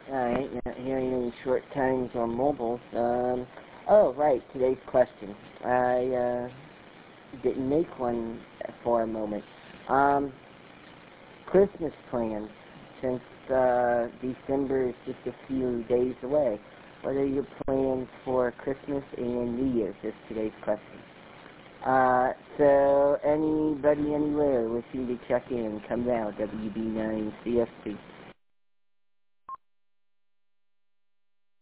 Alright, not hearing any short times on mobiles. Oh, right, today's question. I didn't make one for a moment. Christmas plans, since December is just a few days away. What are your plans for Christmas and New Year's is today's question. So anybody anywhere wishing to check in, come down, WB9CSP.